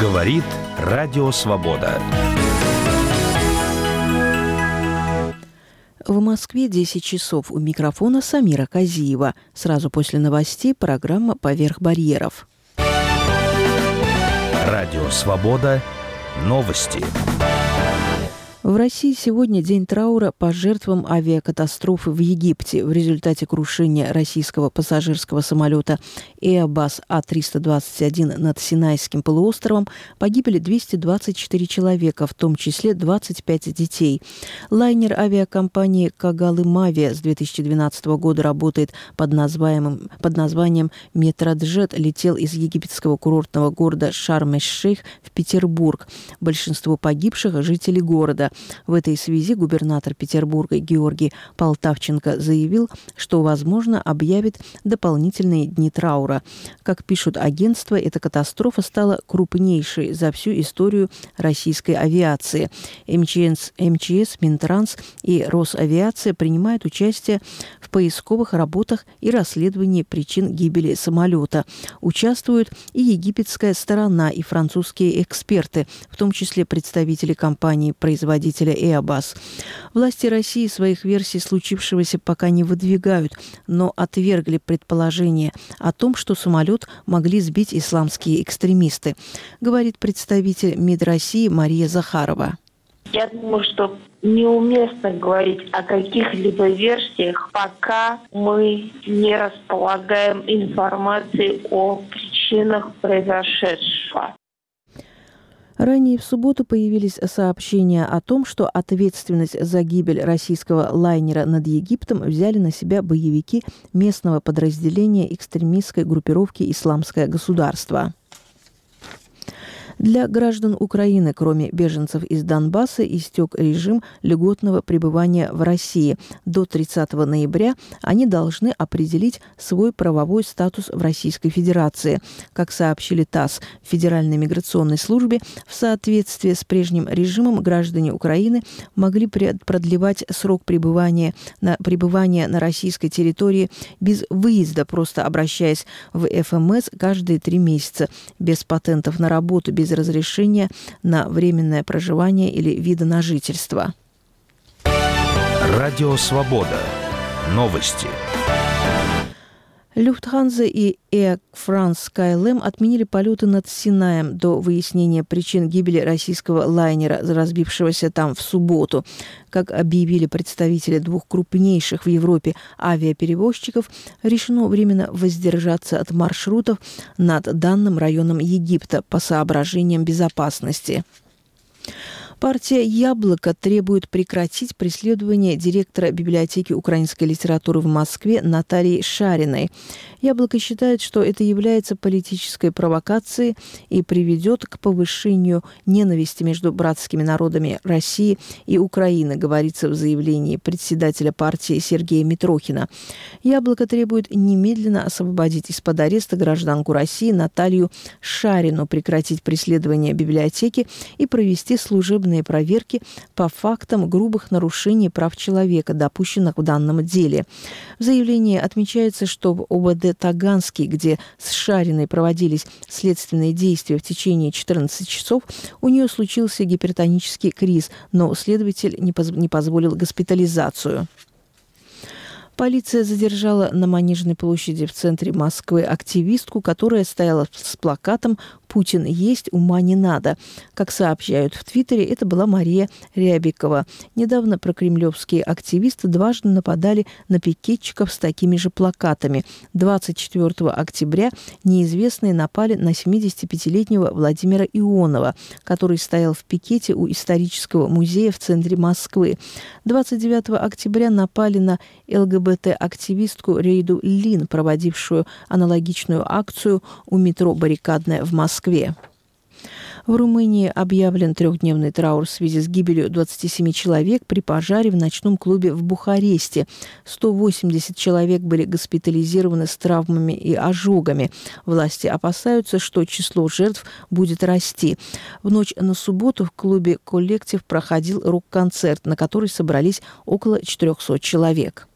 Говорит Радио Свобода. В Москве 10 часов. У микрофона Самира Казиева. Сразу после новостей программа «Поверх барьеров». Радио Свобода. Новости. В России сегодня день траура по жертвам авиакатастрофы в Египте. В результате крушения российского пассажирского самолета Airbus А321 над Синайским полуостровом погибли 224 человека, в том числе 25 детей. Лайнер авиакомпании «Когалым-Авиа» с 2012 года работает под названием «Метроджет», летел из египетского курортного города Шарм-эль-Шейх в Петербург. Большинство погибших – жители города. В этой связи губернатор Петербурга Георгий Полтавченко заявил, что, возможно, объявит дополнительные дни траура. Как пишут агентства, эта катастрофа стала крупнейшей за всю историю российской авиации. МЧС, Минтранс и Росавиация принимают участие в поисковых работах и расследовании причин гибели самолета. Участвуют и египетская сторона, и французские эксперты, в том числе представители компании-производителя Airbus. Власти России своих версий случившегося пока не выдвигают, но отвергли предположение о том, что самолет могли сбить исламские экстремисты, говорит представитель МИД России Мария Захарова. Я думаю, что неуместно говорить о каких-либо версиях, пока мы не располагаем информацией о причинах произошедшего. Ранее в субботу появились сообщения о том, что ответственность за гибель российского лайнера над Египтом взяли на себя боевики местного подразделения экстремистской группировки «Исламское государство». Для граждан Украины, кроме беженцев из Донбасса, истек режим льготного пребывания в России. До 30 ноября они должны определить свой правовой статус в Российской Федерации. Как сообщили ТАСС, в Федеральной миграционной службе в соответствии с прежним режимом граждане Украины могли продлевать срок пребывания на российской территории без выезда, просто обращаясь в ФМС каждые 3 месяца, без патентов на работу, без разрешения на временное проживание или вида на жительство. Радио Свобода. Новости. Люфтханза и Air France KLM отменили полеты над Синаем до выяснения причин гибели российского лайнера, разбившегося там в субботу. Как объявили представители 2 крупнейших в Европе авиаперевозчиков, решено временно воздержаться от маршрутов над данным районом Египта по соображениям безопасности. Партия «Яблоко» требует прекратить преследование директора библиотеки украинской литературы в Москве Натальи Шариной. «Яблоко» считает, что это является политической провокацией и приведет к повышению ненависти между братскими народами России и Украины, говорится в заявлении председателя партии Сергея Митрохина. «Яблоко» требует немедленно освободить из-под ареста гражданку России Наталью Шарину, прекратить преследование библиотеки и провести служебные проверки по фактам грубых нарушений прав человека, допущенных в данном деле. В заявлении отмечается, что в ОВД Таганский, где с Шариной проводились следственные действия в течение 14 часов, у нее случился гипертонический криз, но следователь не позволил госпитализацию. Полиция задержала на Манежной площади в центре Москвы активистку, которая стояла с плакатом «Путин есть, ума не надо». Как сообщают в Твиттере, это была Мария Рябикова. Недавно прокремлевские активисты дважды нападали на пикетчиков с такими же плакатами. 24 октября неизвестные напали на 75-летнего Владимира Ионова, который стоял в пикете у исторического музея в центре Москвы. 29 октября напали на ЛГБТ-активистку Рейду Лин, проводившую аналогичную акцию у метро «Баррикадная» в Москве. В Румынии объявлен 3-дневный траур в связи с гибелью 27 человек при пожаре в ночном клубе в Бухаресте. 180 человек были госпитализированы с травмами и ожогами. Власти опасаются, что число жертв будет расти. В ночь на субботу в клубе «Коллектив» проходил рок-концерт, на который собрались около 400 человек.